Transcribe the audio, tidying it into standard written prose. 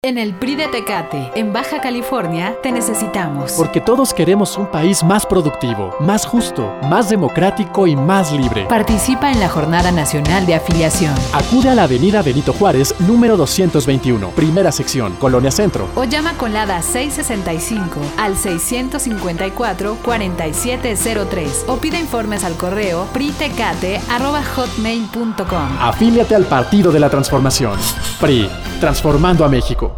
En el PRI de Tecate, en Baja California, te necesitamos. Porque todos queremos un país más productivo, más justo, más democrático y más libre. Participa en la Jornada Nacional de Afiliación. Acude a la avenida Benito Juárez, número 221, primera sección, Colonia Centro. O llama con la ADA 665 al 654-4703. O pide informes al correo pritecate@hotmail.com. Afíliate al Partido de la Transformación. PRI, transformando a México.